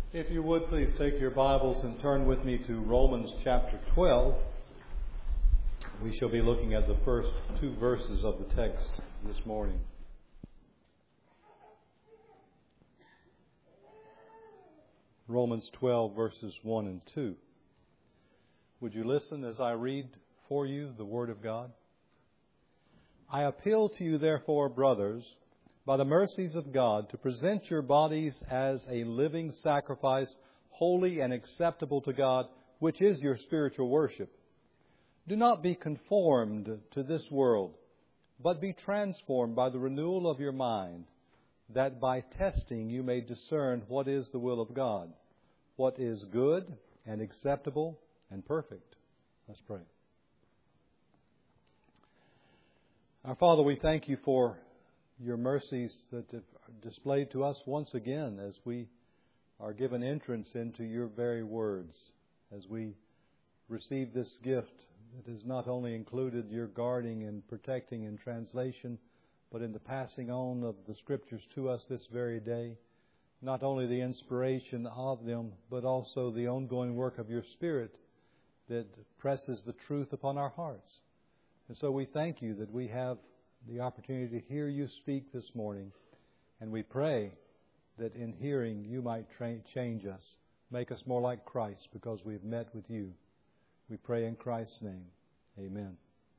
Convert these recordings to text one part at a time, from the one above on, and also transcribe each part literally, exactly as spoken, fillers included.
If you would, please take your Bibles and turn with me to Romans chapter twelve. We shall be looking at the first two verses of the text this morning. Romans twelve, verses one and two. Would you listen as I read for you the Word of God? I appeal to you, therefore, brothers, by the mercies of God, to present your bodies as a living sacrifice, holy and acceptable to God, which is your spiritual worship. Do not be conformed to this world, but be transformed by the renewal of your mind, that by testing you may discern what is the will of God, what is good and acceptable and perfect. Let's pray. Our Father, we thank you for your mercies that are displayed to us once again as we are given entrance into your very words, as we receive this gift that has not only included your guarding and protecting and translation, but in the passing on of the Scriptures to us this very day, not only the inspiration of them, but also the ongoing work of your Spirit that presses the truth upon our hearts. And so we thank you that we have the opportunity to hear you speak this morning. And we pray that in hearing you might tra- change us, make us more like Christ because we've met with you. We pray in Christ's name. Amen.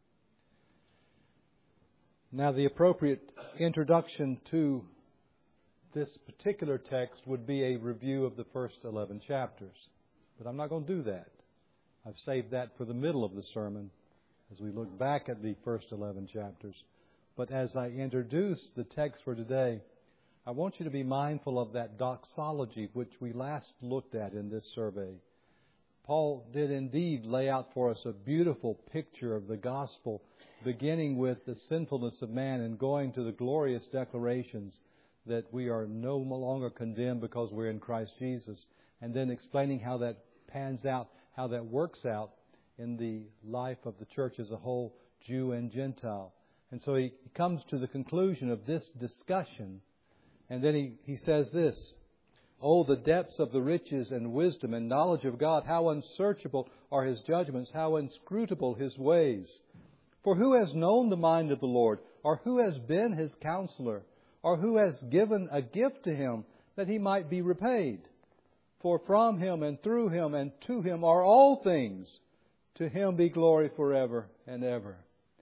Now the appropriate introduction to this particular text would be a review of the first eleven chapters. But I'm not going to do that. I've saved that for the middle of the sermon as we look back at the first eleven chapters. But as I introduce the text for today, I want you to be mindful of that doxology which we last looked at in this survey. Paul did indeed lay out for us a beautiful picture of the gospel, beginning with the sinfulness of man and going to the glorious declarations that we are no longer condemned because we're in Christ Jesus, and then explaining how that pans out, how that works out in the life of the church as a whole, Jew and Gentile. And so he comes to the conclusion of this discussion, and then he, he says this, "Oh, the depths of the riches and wisdom and knowledge of God, how unsearchable are His judgments, how inscrutable His ways. For who has known the mind of the Lord, or who has been His counselor, or who has given a gift to Him that He might be repaid? For from Him and through Him and to Him are all things. To Him be glory forever and ever."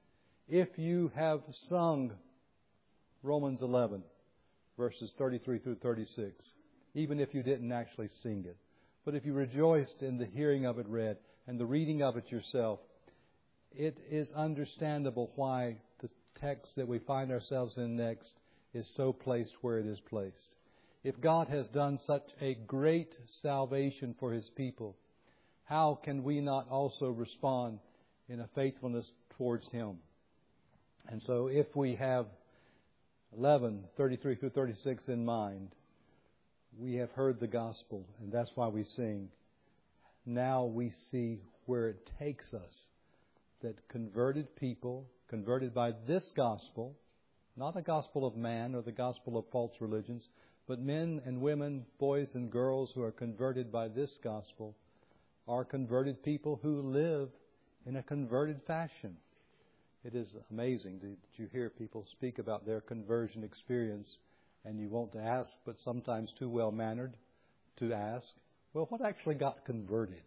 If you have sung Romans eleven, verses thirty-three through thirty-six, even if you didn't actually sing it, but if you rejoiced in the hearing of it read and the reading of it yourself, it is understandable why the text that we find ourselves in next is so placed where it is placed. If God has done such a great salvation for His people, how can we not also respond in a faithfulness towards Him? And so if we have eleven, thirty-three through thirty-six in mind, we have heard the gospel, and that's why we sing. Now we see where it takes us, that converted people, converted by this gospel, not the gospel of man or the gospel of false religions, but men and women, boys and girls who are converted by this gospel, are converted people who live in a converted fashion. It is amazing that you hear people speak about their conversion experience, and you want to ask, but sometimes too well-mannered to ask, well, what actually got converted?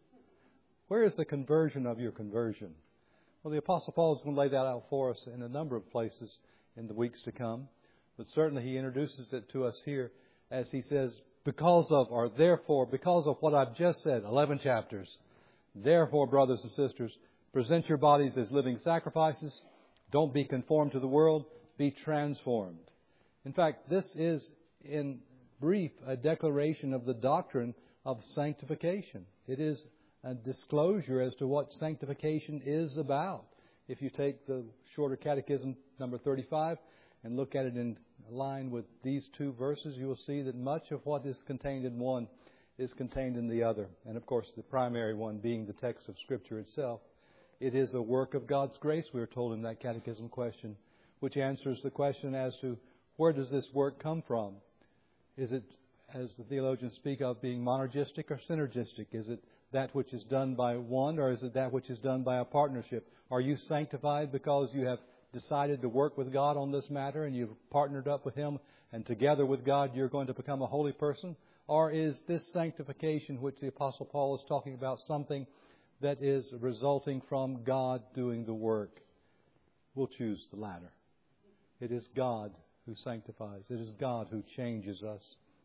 Where is the conversion of your conversion? Well, the Apostle Paul is going to lay that out for us in a number of places in the weeks to come, but certainly he introduces it to us here as he says, because of, or therefore, because of what I've just said, eleven chapters, therefore, brothers and sisters, present your bodies as living sacrifices. Don't be conformed to the world. Be transformed. In fact, this is, in brief, a declaration of the doctrine of sanctification. It is a disclosure as to what sanctification is about. If you take the Shorter Catechism, number thirty-five, and look at it in line with these two verses, you will see that much of what is contained in one is contained in the other. And, of course, the primary one being the text of Scripture itself. It is a work of God's grace, we are told in that catechism question, which answers the question as to where does this work come from? Is it as the theologians speak of, being monergistic or synergistic? Is it that which is done by one, or is it that which is done by a partnership? Are you sanctified because you have decided to work with God on this matter and you've partnered up with Him, and together with God you're going to become a holy person? Or is this sanctification, which the Apostle Paul is talking about, something that is resulting from God doing the work? We'll choose the latter. It is God who sanctifies. It is God who changes us.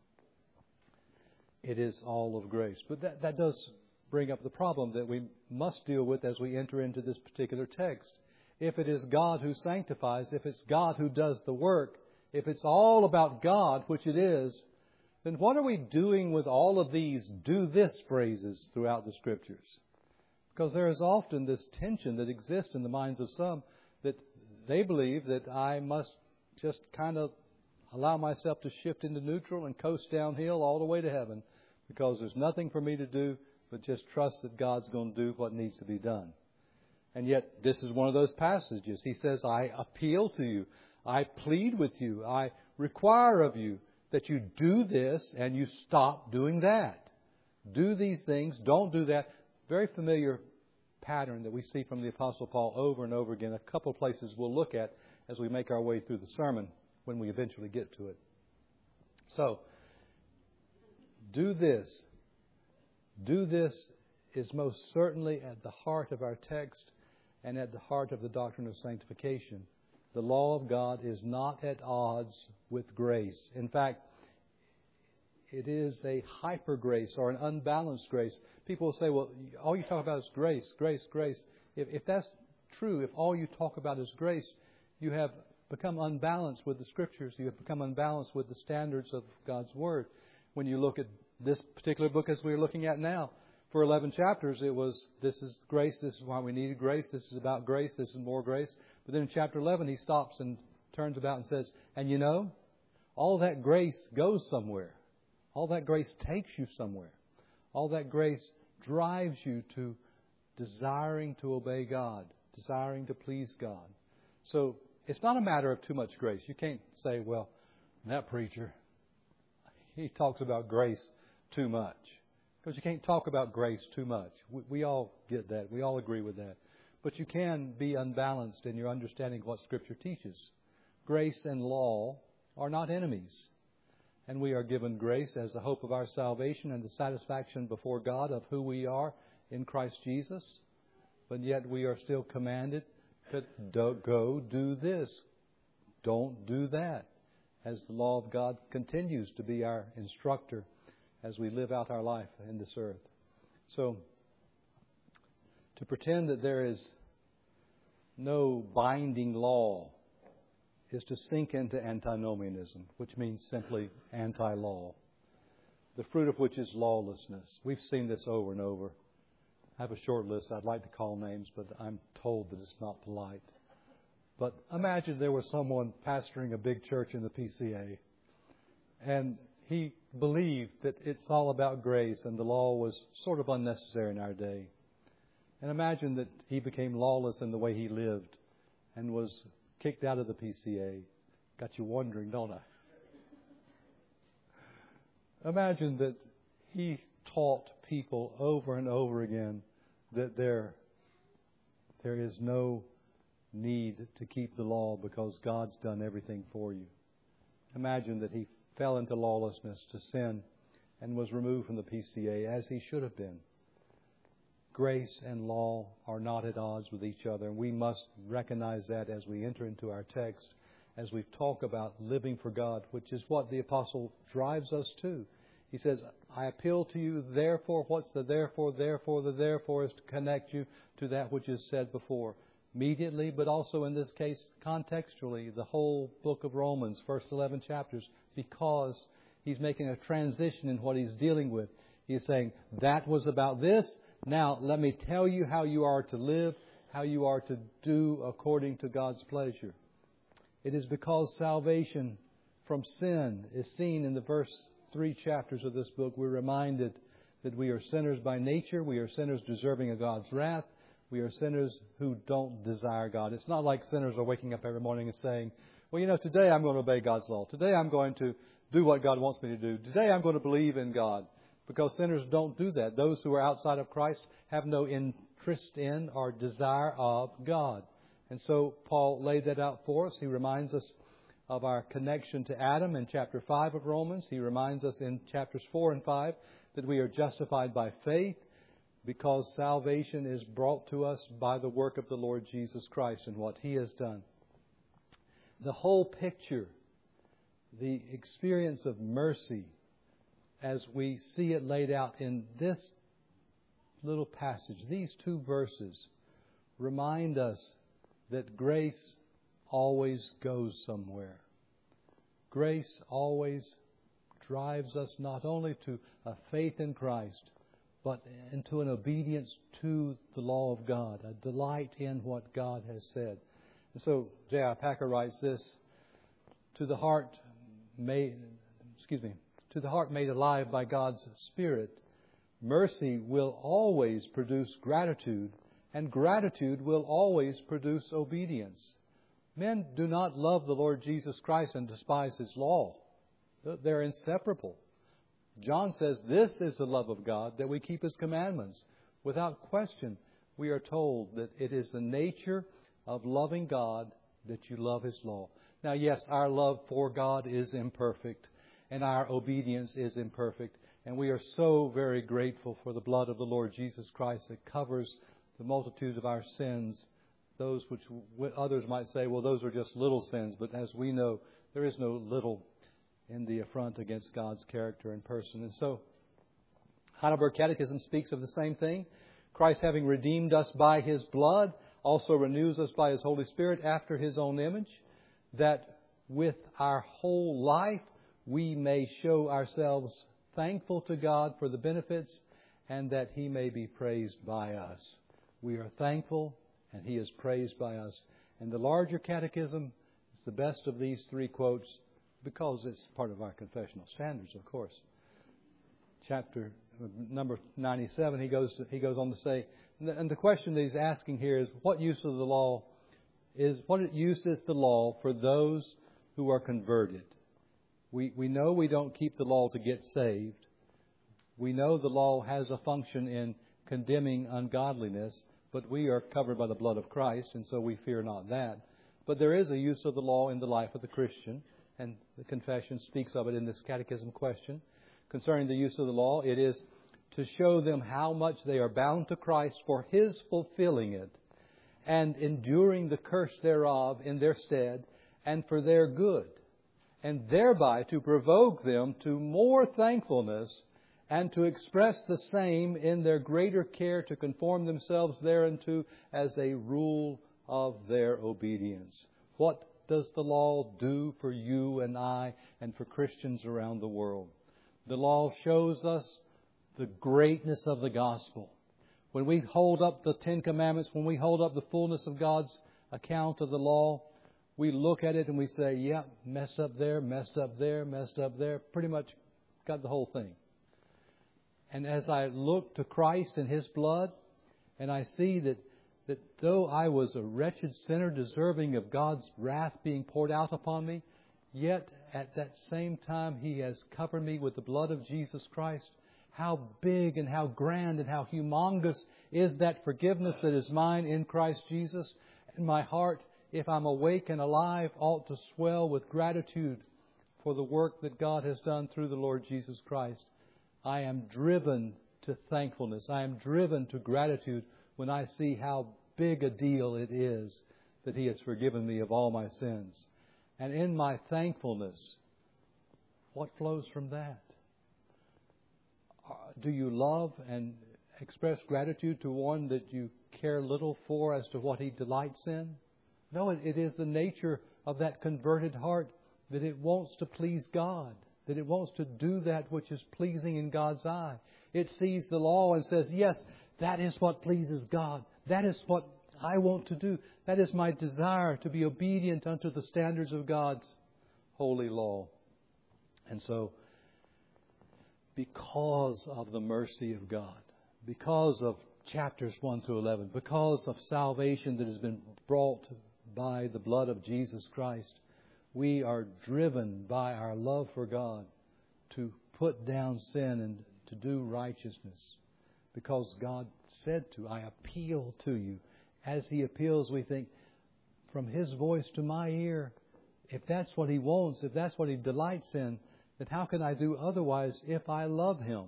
It is all of grace. But that, that does bring up the problem that we must deal with as we enter into this particular text. If it is God who sanctifies, if it's God who does the work, if it's all about God, which it is, then what are we doing with all of these do this phrases throughout the Scriptures? Because there is often this tension that exists in the minds of some, that they believe that I must just kind of allow myself to shift into neutral and coast downhill all the way to heaven, because there's nothing for me to do but just trust that God's going to do what needs to be done. And yet, this is one of those passages. He says, I appeal to you. I plead with you. I require of you that you do this and you stop doing that. Do these things. Don't do that. Very familiar pattern that we see from the Apostle Paul over and over again. A couple of places we'll look at as we make our way through the sermon when we eventually get to it. So, do this. Do this is most certainly at the heart of our text and at the heart of the doctrine of sanctification. The law of God is not at odds with grace. In fact, it is a hyper grace or an unbalanced grace. People will say, well, all you talk about is grace, grace, grace. If, if that's true, if all you talk about is grace, you have become unbalanced with the Scriptures. You have become unbalanced with the standards of God's Word. When you look at this particular book as we're looking at now, for eleven chapters, it was, this is grace, this is why we needed grace, this is about grace, this is more grace. But then in chapter eleven, he stops and turns about and says, and you know, all that grace goes somewhere. All that grace takes you somewhere. All that grace drives you to desiring to obey God, desiring to please God. So it's not a matter of too much grace. You can't say, well, that preacher, he talks about grace too much. Because you can't talk about grace too much. We, we all get that. We all agree with that. But you can be unbalanced in your understanding of what Scripture teaches. Grace and law are not enemies. And we are given grace as the hope of our salvation and the satisfaction before God of who we are in Christ Jesus. But yet we are still commanded to go do this. Don't do that. As the law of God continues to be our instructor as we live out our life in this earth. So, to pretend that there is no binding law is to sink into antinomianism, which means simply anti-law, the fruit of which is lawlessness. We've seen this over and over. I have a short list. I'd like to call names, but I'm told that it's not polite. But imagine there was someone pastoring a big church in the P C A, and he believed that it's all about grace and the law was sort of unnecessary in our day. And imagine that he became lawless in the way he lived and was kicked out of the P C A. Got you wondering, don't I? Imagine that he taught people over and over again that there, there is no need to keep the law because God's done everything for you. Imagine that he fell into lawlessness, to sin, and was removed from the P C A as he should have been. Grace and law are not at odds with each other, and we must recognize that as we enter into our text, as we talk about living for God, which is what the apostle drives us to. He says, I appeal to you, therefore. What's the therefore? Therefore, the therefore is to connect you to that which is said before. Immediately, but also in this case, contextually, the whole book of Romans, first eleven chapters, because he's making a transition in what he's dealing with. He's saying, that was about this. Now, let me tell you how you are to live, how you are to do according to God's pleasure. It is because salvation from sin is seen in the first three chapters of this book. We're reminded that we are sinners by nature. We are sinners deserving of God's wrath. We are sinners who don't desire God. It's not like sinners are waking up every morning and saying, well, you know, today I'm going to obey God's law. Today I'm going to do what God wants me to do. Today I'm going to believe in God, because sinners don't do that. Those who are outside of Christ have no interest in or desire of God. And so Paul laid that out for us. He reminds us of our connection to Adam in chapter five of Romans. He reminds us in chapters four and five that we are justified by faith, because salvation is brought to us by the work of the Lord Jesus Christ and what He has done. The whole picture, the experience of mercy, as we see it laid out in this little passage, these two verses, remind us that grace always goes somewhere. Grace always drives us not only to a faith in Christ, but into an obedience to the law of God, a delight in what God has said. And so J I Packer writes this: to the heart made, excuse me, to the heart made alive by God's Spirit, mercy will always produce gratitude, and gratitude will always produce obedience. Men do not love the Lord Jesus Christ and despise His law. They're inseparable. John says this is the love of God, that we keep His commandments. Without question, we are told that it is the nature of loving God that you love His law. Now, yes, our love for God is imperfect, and our obedience is imperfect. And we are so very grateful for the blood of the Lord Jesus Christ that covers the multitude of our sins, those which others might say, well, those are just little sins. But as we know, there is no little in the affront against God's character and person. And so, Heidelberg Catechism speaks of the same thing. Christ, having redeemed us by His blood, also renews us by His Holy Spirit after His own image, that with our whole life we may show ourselves thankful to God for the benefits, and that He may be praised by us. We are thankful, and He is praised by us. And the larger catechism is the best of these three quotes, because it's part of our confessional standards, of course. Chapter number ninety-seven, he goes to, he goes on to say, and the question that he's asking here is, what use of the law is what use is the law for those who are converted? We we know we don't keep the law to get saved. We know the law has a function in condemning ungodliness, but we are covered by the blood of Christ, and so we fear not that. But there is a use of the law in the life of the Christian, and the confession speaks of it in this catechism question. Concerning the use of the law, it is to show them how much they are bound to Christ for His fulfilling it, and enduring the curse thereof in their stead, and for their good, and thereby to provoke them to more thankfulness, and to express the same in their greater care to conform themselves thereunto as a rule of their obedience. What does the law do for you and I and for Christians around the world? The law shows us the greatness of the gospel. When we hold up the Ten Commandments, when we hold up the fullness of God's account of the law, we look at it and we say, yeah, messed up there, messed up there, messed up there. Pretty much got the whole thing. And as I look to Christ and His blood, and I see that that though I was a wretched sinner deserving of God's wrath being poured out upon me, yet at that same time He has covered me with the blood of Jesus Christ. How big and how grand and how humongous is that forgiveness that is mine in Christ Jesus. And my heart, if I'm awake and alive, ought to swell with gratitude for the work that God has done through the Lord Jesus Christ. I am driven to thankfulness. I am driven to gratitude when I see how big a deal it is that He has forgiven me of all my sins. And in my thankfulness, what flows from that? Do you love and express gratitude to one that you care little for as to what he delights in? No, it, it is the nature of that converted heart that it wants to please God, that it wants to do that which is pleasing in God's eye. It sees the law and says, yes, that is what pleases God. That is what I want to do. That is my desire, to be obedient unto the standards of God's holy law. And so, because of the mercy of God, because of chapters one through eleven, because of salvation that has been brought by the blood of Jesus Christ, we are driven by our love for God to put down sin and to do righteousness. Because God said to, I appeal to you. As He appeals, we think, from His voice to my ear, if that's what He wants, if that's what He delights in, then how can I do otherwise if I love Him?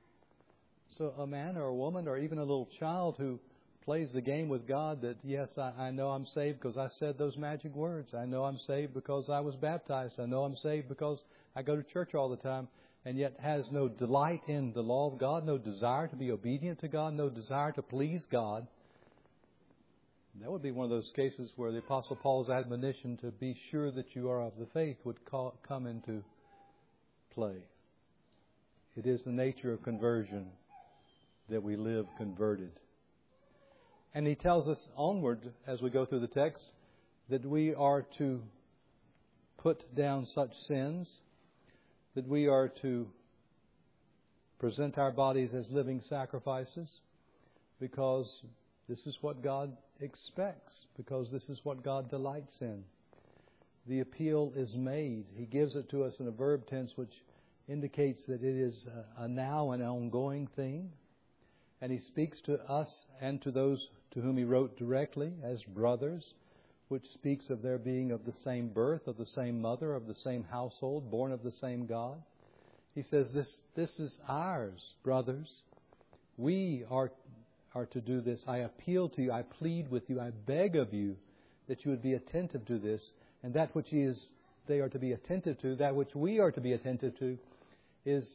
So a man or a woman or even a little child who plays the game with God that, yes, I, I know I'm saved because I said those magic words. I know I'm saved because I was baptized. I know I'm saved because I go to church all the time, and yet has no delight in the law of God, no desire to be obedient to God, no desire to please God. That would be one of those cases where the Apostle Paul's admonition to be sure that you are of the faith would call, come into play. It is the nature of conversion that we live converted. And he tells us onward as we go through the text that we are to put down such sins, that we are to present our bodies as living sacrifices, because this is what God expects, because this is what God delights in. The appeal is made. He gives it to us in a verb tense which indicates that it is a now and ongoing thing. And He speaks to us and to those to whom He wrote directly as brothers, which speaks of their being of the same birth, of the same mother, of the same household, born of the same God. He says, this, this is ours, brothers. We are, are to do this. I appeal to you. I plead with you. I beg of you that you would be attentive to this. And that which he is, they are to be attentive to, that which we are to be attentive to, is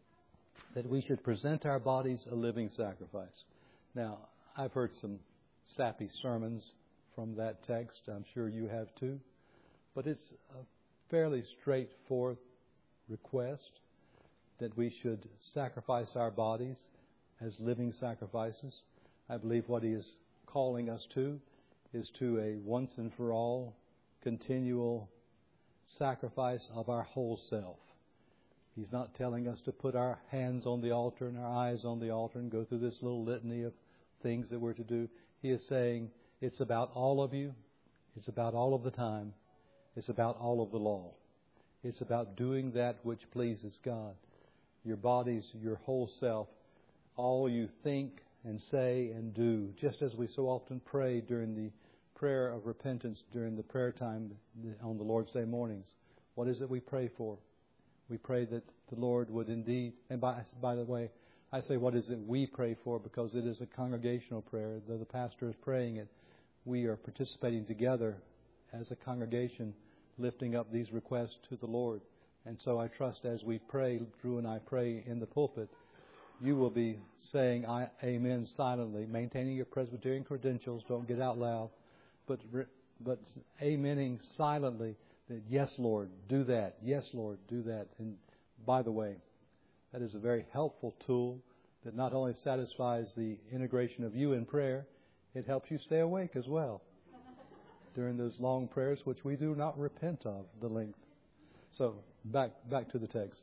that we should present our bodies a living sacrifice. Now, I've heard some sappy sermons from that text. I'm sure you have too. But it's a fairly straightforward request that we should sacrifice our bodies as living sacrifices. I believe what He is calling us to is to a once and for all continual sacrifice of our whole self. He's not telling us to put our hands on the altar and our eyes on the altar and go through this little litany of things that we're to do. He is saying it's about all of you. It's about all of the time. It's about all of the law. It's about doing that which pleases God. Your bodies, your whole self, all you think and say and do, just as we so often pray during the prayer of repentance during the prayer time on the Lord's Day mornings. What is it we pray for? We pray that the Lord would indeed, and by, by the way, I say what is it we pray for because it is a congregational prayer. Though the pastor is praying it, we are participating together as a congregation, lifting up these requests to the Lord. And so I trust as we pray, Drew and I pray in the pulpit, you will be saying I, amen silently, maintaining your Presbyterian credentials, don't get out loud, but but amening silently that yes, Lord, do that. Yes, Lord, do that. And by the way, that is a very helpful tool that not only satisfies the integration of you in prayer, it helps you stay awake as well during those long prayers, which we do not repent of the length. So back back to the text.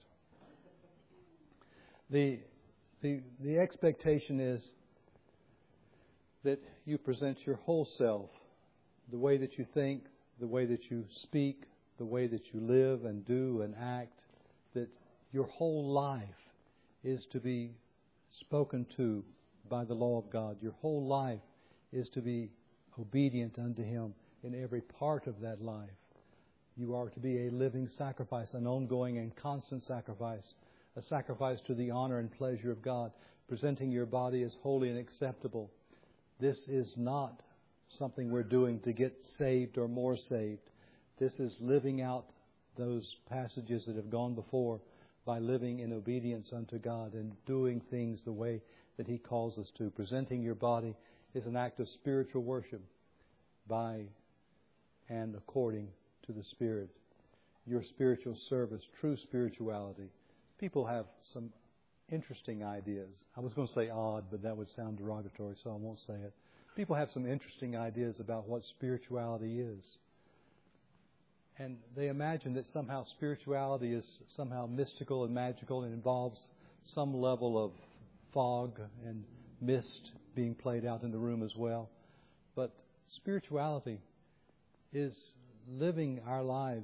The the the expectation is that you present your whole self, the way that you think, the way that you speak, the way that you live and do and act, that your whole life is to be spoken to by the law of God. Your whole life is to be obedient unto Him in every part of that life. You are to be a living sacrifice, an ongoing and constant sacrifice, a sacrifice to the honor and pleasure of God, presenting your body as holy and acceptable. This is not something we're doing to get saved or more saved. This is living out those passages that have gone before by living in obedience unto God and doing things the way that He calls us to. Presenting your body is an act of spiritual worship by and according to the Spirit. Your spiritual service, true spirituality. People have some interesting ideas. I was going to say odd, but that would sound derogatory, so I won't say it. People have some interesting ideas about what spirituality is. And they imagine that somehow spirituality is somehow mystical and magical and involves some level of fog and mist being played out in the room as well. But spirituality is living our lives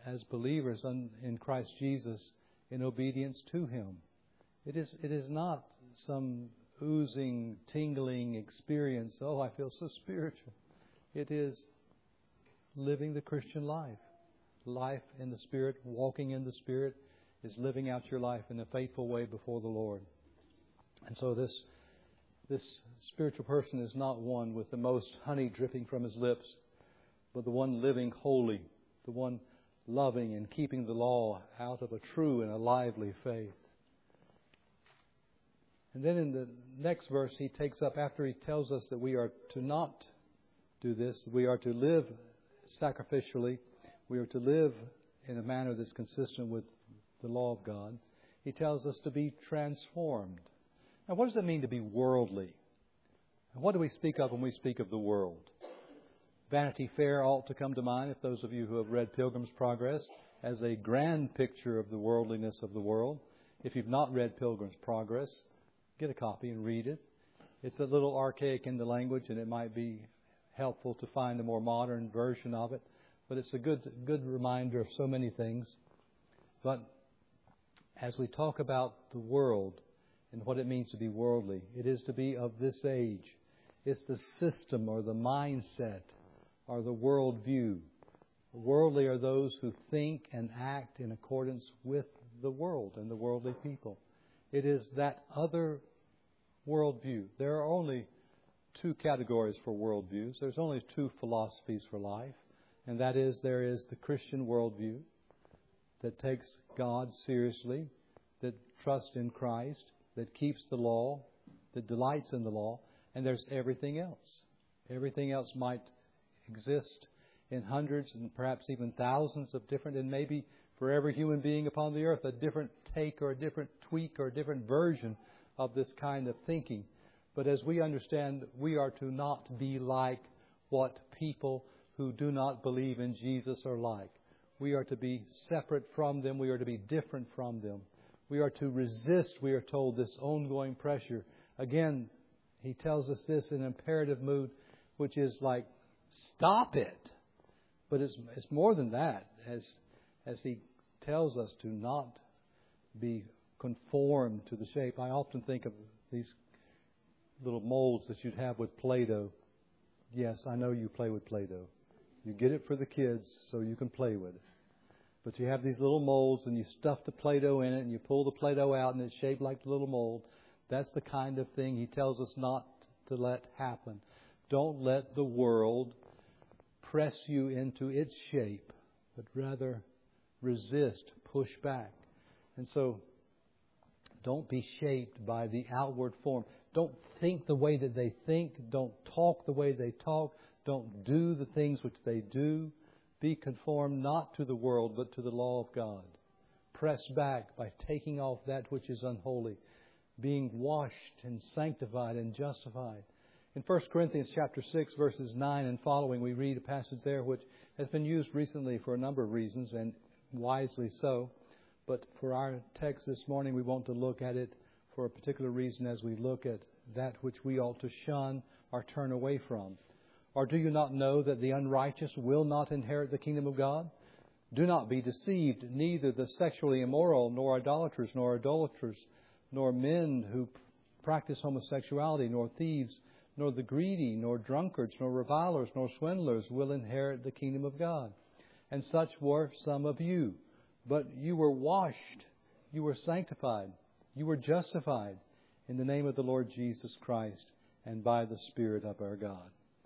as believers in Christ Jesus in obedience to Him. It is, it is not some oozing, tingling experience. Oh, I feel so spiritual. It is living the Christian life. Life in the Spirit, walking in the Spirit, is living out your life in a faithful way before the Lord. And so this this spiritual person is not one with the most honey dripping from his lips, but the one living holy, the one loving and keeping the law out of a true and a lively faith. And then in the next verse he takes up, after he tells us that we are to not do this, we are to live sacrificially, we are to live in a manner that's consistent with the law of God. He tells us to be transformed. Now, what does it mean to be worldly? And what do we speak of when we speak of the world? Vanity Fair ought to come to mind, if those of you who have read Pilgrim's Progress, as a grand picture of the worldliness of the world. If you've not read Pilgrim's Progress, get a copy and read it. It's a little archaic in the language, and it might be helpful to find a more modern version of it. But it's a good, good reminder of so many things. But as we talk about the world and what it means to be worldly, it is to be of this age. It's the system or the mindset or the worldview. Worldly are those who think and act in accordance with the world and the worldly people. It is that other worldview. There are only two categories for worldviews. There's only two philosophies for life. And that is, there is the Christian worldview that takes God seriously, that trusts in Christ, that keeps the law, that delights in the law. And there's everything else. Everything else might exist in hundreds and perhaps even thousands of different, and maybe for every human being upon the earth, a different take or a different tweak or a different version of this kind of thinking. But as we understand, we are to not be like what people who do not believe in Jesus are like. We are to be separate from them. We are to be different from them. We are to resist, we are told, this ongoing pressure. Again, he tells us this in imperative mood, which is like, stop it. But it's, it's more than that, as, as he tells us to not be conformed to the shape. I often think of these little molds that you'd have with Play-Doh. Yes, I know you play with Play-Doh. You get it for the kids so you can play with it. But you have these little molds and you stuff the Play-Doh in it and you pull the Play-Doh out and it's shaped like the little mold. That's the kind of thing he tells us not to let happen. Don't let the world press you into its shape, but rather resist, push back. And so don't be shaped by the outward form. Don't think the way that they think. Don't talk the way they talk. Don't do the things which they do. Be conformed not to the world, but to the law of God. Press back by taking off that which is unholy, being washed and sanctified and justified. In First Corinthians chapter six, verses nine and following, we read a passage there which has been used recently for a number of reasons, and wisely so. But for our text this morning, we want to look at it for a particular reason as we look at that which we ought to shun or turn away from. Or do you not know that the unrighteous will not inherit the kingdom of God? Do not be deceived, neither the sexually immoral, nor idolaters, nor idolaters, nor men who practice homosexuality, nor thieves, nor the greedy, nor drunkards, nor revilers, nor swindlers will inherit the kingdom of God. And such were some of you. But you were washed, you were sanctified, you were justified in the name of the Lord Jesus Christ and by the Spirit of our God.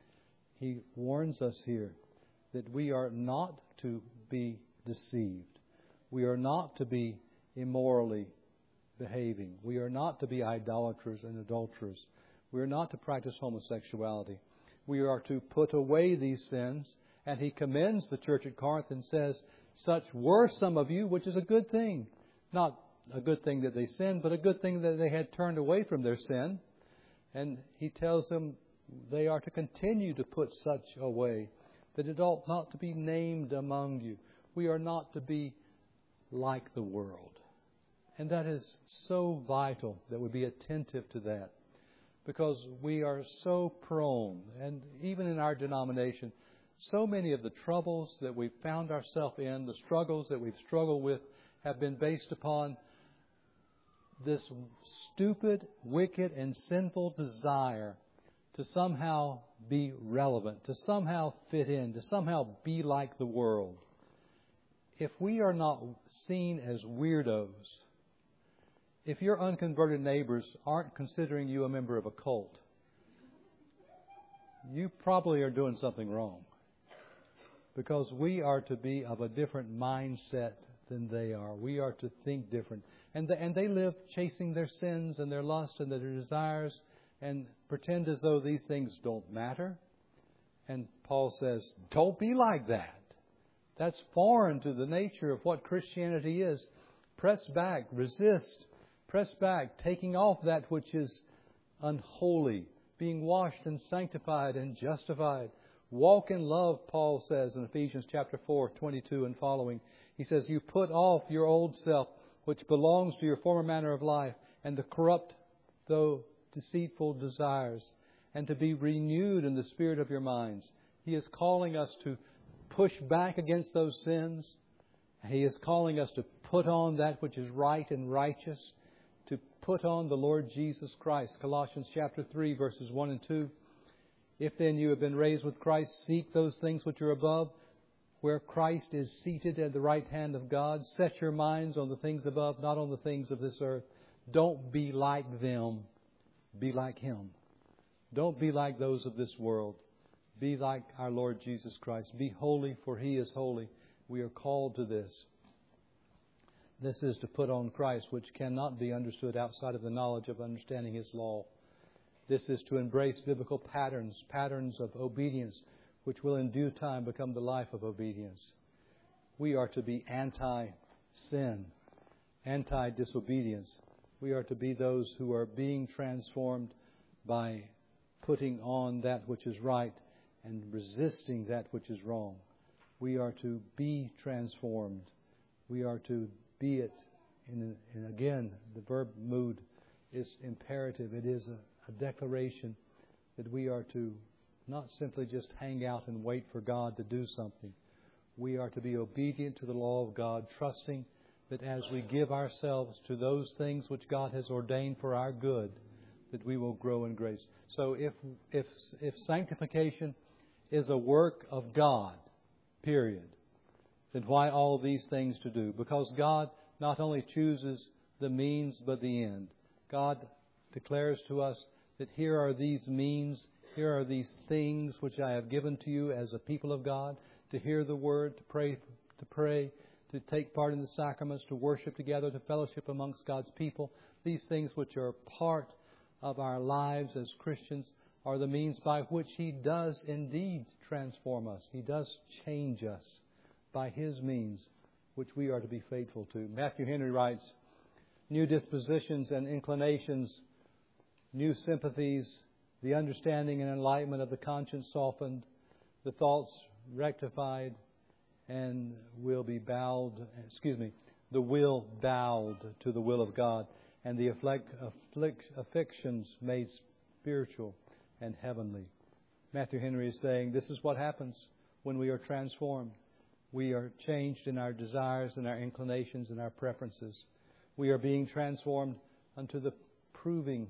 He warns us here that we are not to be deceived. We are not to be immorally behaving. We are not to be idolaters and adulterers. We are not to practice homosexuality. We are to put away these sins. And he commends the church at Corinth and says, such were some of you, which is a good thing. Not a good thing that they sinned, but a good thing that they had turned away from their sin. And he tells them they are to continue to put such away, that it ought not to be named among you. We are not to be like the world. And that is so vital that we be attentive to that, because we are so prone, and even in our denomination, So many of the troubles that we've found ourselves in, the struggles that we've struggled with, have been based upon this stupid, wicked, and sinful desire to somehow be relevant, to somehow fit in, to somehow be like the world. If we are not seen as weirdos, if your unconverted neighbors aren't considering you a member of a cult, you probably are doing something wrong. Because we are to be of a different mindset than they are. We are to think different. And the, and they live chasing their sins and their lust and their desires and pretend as though these things don't matter. And Paul says, don't be like that. That's foreign to the nature of what Christianity is. Press back, resist, press back, taking off that which is unholy, being washed and sanctified and justified. Walk in love, Paul says in Ephesians chapter four, twenty-two and following. He says, you put off your old self, which belongs to your former manner of life, and the corrupt, though deceitful desires, and to be renewed in the spirit of your minds. He is calling us to push back against those sins. He is calling us to put on that which is right and righteous, to put on the Lord Jesus Christ. Colossians chapter three, verses one and two. If then you have been raised with Christ, seek those things which are above, where Christ is seated at the right hand of God. Set your minds on the things above, not on the things of this earth. Don't be like them. Be like Him. Don't be like those of this world. Be like our Lord Jesus Christ. Be holy, for He is holy. We are called to this. This is to put on Christ, which cannot be understood outside of the knowledge of understanding His law. This is to embrace biblical patterns, patterns of obedience, which will in due time become the life of obedience. We are to be anti-sin, anti-disobedience. We are to be those who are being transformed by putting on that which is right and resisting that which is wrong. We are to be transformed. We are to be it. And again, the verb mood is imperative. It is a A declaration that we are to not simply just hang out and wait for God to do something. We are to be obedient to the law of God, trusting that as we give ourselves to those things which God has ordained for our good, that we will grow in grace. So if if if sanctification is a work of God, period, then why all these things to do? Because God not only chooses the means but the end. God declares to us that here are these means, here are these things which I have given to you as a people of God, to hear the word, to pray, to pray, to take part in the sacraments, to worship together, to fellowship amongst God's people. These things which are part of our lives as Christians are the means by which He does indeed transform us. He does change us by His means, which we are to be faithful to. Matthew Henry writes, new dispositions and inclinations, new sympathies, the understanding and enlightenment of the conscience softened, the thoughts rectified, and will be bowed, excuse me, the will bowed to the will of God, and the afflict, afflict, afflictions made spiritual and heavenly. Matthew Henry is saying this is what happens when we are transformed. We are changed in our desires and our inclinations and our preferences. We are being transformed unto the proving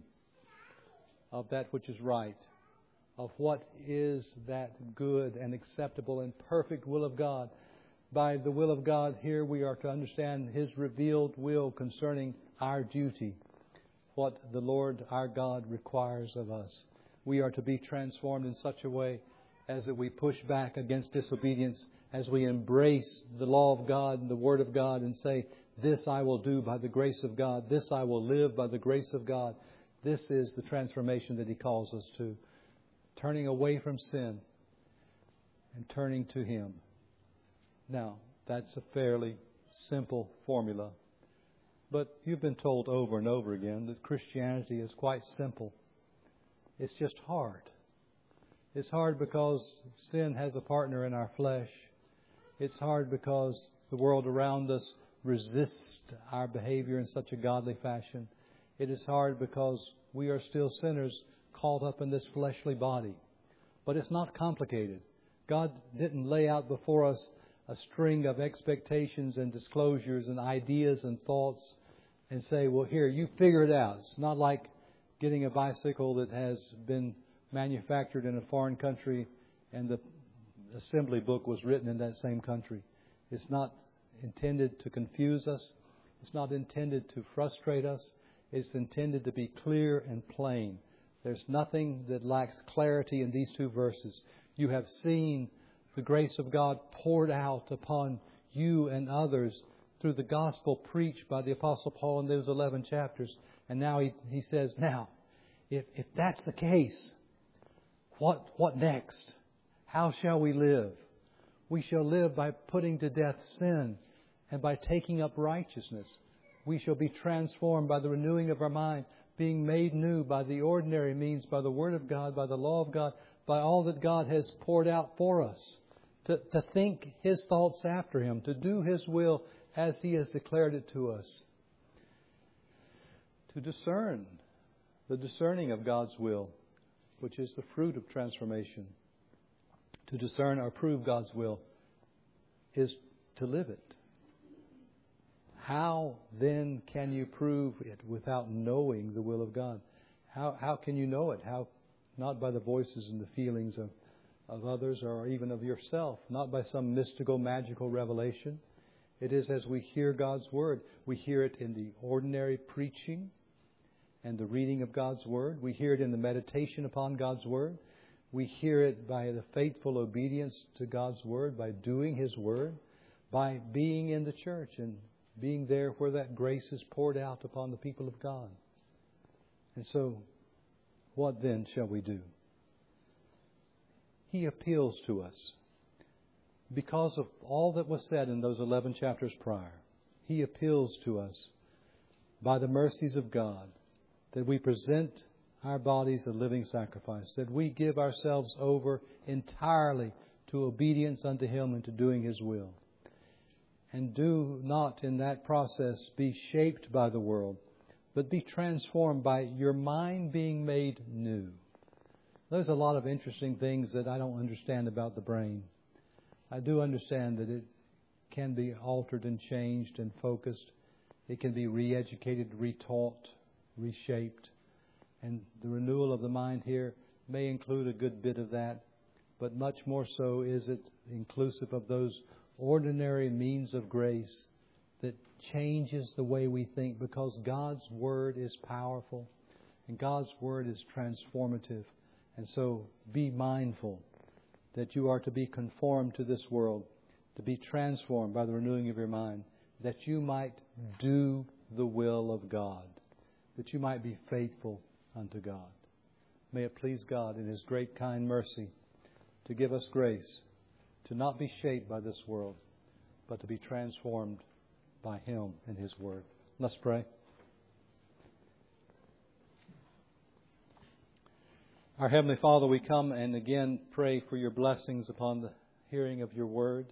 of that which is right, of what is that good and acceptable and perfect will of God. By the will of God here we are to understand His revealed will concerning our duty, what the Lord our God requires of us. We are to be transformed in such a way as that we push back against disobedience, as we embrace the law of God and the Word of God and say, this I will do by the grace of God. This I will live by the grace of God. This is the transformation that He calls us to. Turning away from sin and turning to Him. Now, that's a fairly simple formula. But you've been told over and over again that Christianity is quite simple. It's just hard. It's hard because sin has a partner in our flesh. It's hard because the world around us resists our behavior in such a godly fashion. It is hard because we are still sinners caught up in this fleshly body. But it's not complicated. God didn't lay out before us a string of expectations and disclosures and ideas and thoughts and say, well, here, you figure it out. It's not like getting a bicycle that has been manufactured in a foreign country and the assembly book was written in that same country. It's not intended to confuse us. It's not intended to frustrate us. It's intended to be clear and plain. There's nothing that lacks clarity in these two verses. You have seen the grace of God poured out upon you and others through the gospel preached by the Apostle Paul in those eleven chapters. And now he, he says, now, if, if that's the case, what, what next? How shall we live? We shall live by putting to death sin and by taking up righteousness. We shall be transformed by the renewing of our mind, being made new by the ordinary means, by the Word of God, by the law of God, by all that God has poured out for us. To, to think His thoughts after Him, to do His will as He has declared it to us. To discern, the discerning of God's will, which is the fruit of transformation. To discern or prove God's will is to live it. How then can you prove it without knowing the will of God? How how can you know it? How not by the voices and the feelings of, of others or even of yourself, not by some mystical, magical revelation. It is as we hear God's Word. We hear it in the ordinary preaching and the reading of God's Word. We hear it in the meditation upon God's Word. We hear it by the faithful obedience to God's Word, by doing His Word, by being in the church and being there where that grace is poured out upon the people of God. And so, what then shall we do? He appeals to us. Because of all that was said in those eleven chapters prior, He appeals to us by the mercies of God that we present our bodies a living sacrifice, that we give ourselves over entirely to obedience unto Him and to doing His will. And do not in that process be shaped by the world, but be transformed by your mind being made new. There's a lot of interesting things that I don't understand about the brain. I do understand that it can be altered and changed and focused. It can be re-educated, retaught, reshaped. And the renewal of the mind here may include a good bit of that, but much more so is it inclusive of those ordinary means of grace that changes the way we think, because God's Word is powerful and God's Word is transformative. And so be mindful that you are to be conformed to this world, to be transformed by the renewing of your mind, that you might do the will of God, that you might be faithful unto God. May it please God in His great kind mercy to give us grace to not be shaped by this world, but to be transformed by Him and His Word. Let's pray. Our Heavenly Father, we come and again pray for your blessings upon the hearing of your Word.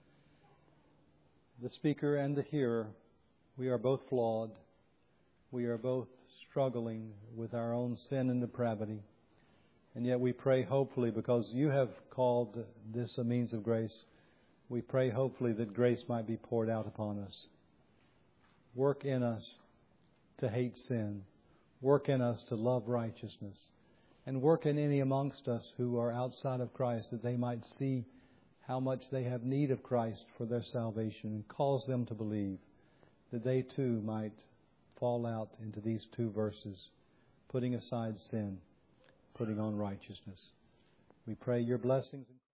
The speaker and the hearer, we are both flawed. We are both struggling with our own sin and depravity. And yet we pray hopefully, because you have called this a means of grace, we pray hopefully that grace might be poured out upon us. Work in us to hate sin. Work in us to love righteousness. And work in any amongst us who are outside of Christ, that they might see how much they have need of Christ for their salvation, and cause them to believe that they too might fall out into these two verses, putting aside sin, putting on righteousness. We pray your blessings.